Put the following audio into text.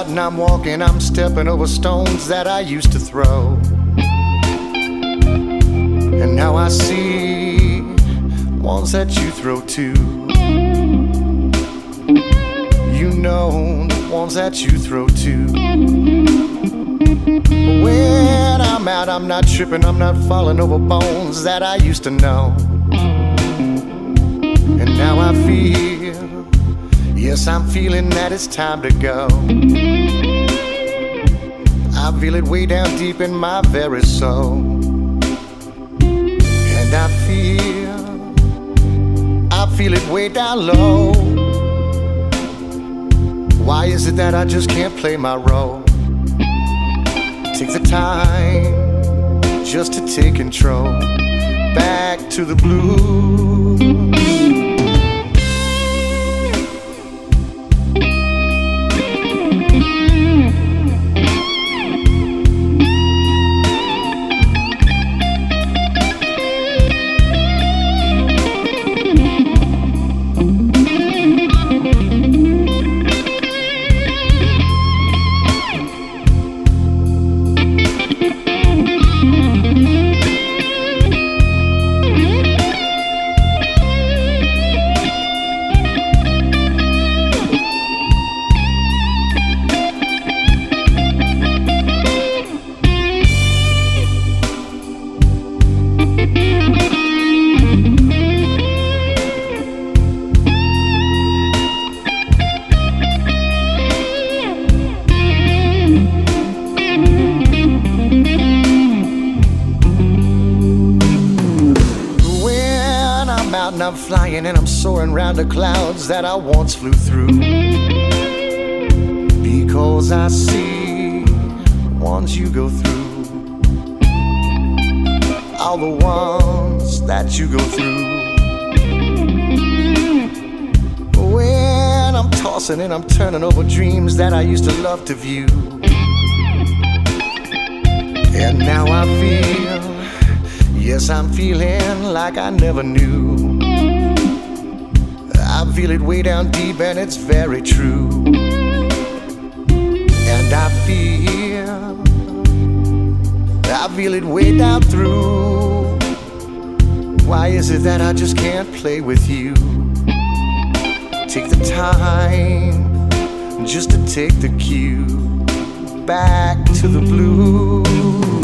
out and I'm walking, I'm stepping over stones that I used to throw. And now I see ones that you throw too. You know the ones that you throw too. When I'm out, I'm not tripping, I'm not falling over bones that I used to know. And now I feel, yes, I'm feeling that it's time to go. I feel it way down deep in my very soul. And I feel it way down low. Why is it that I just can't play my role? Take the time just to take control. Back to the blues. And I'm flying and I'm soaring round the clouds that I once flew through. Because I see ones you go through, all the ones that you go through. When I'm tossing and I'm turning over dreams that I used to love to view. And now I feel, yes, I'm feeling like I never knew. I feel it way down deep and it's very true. And I feel it way down through. Why is it that I just can't play with you? Take the time just to take the cue. Back to the blues.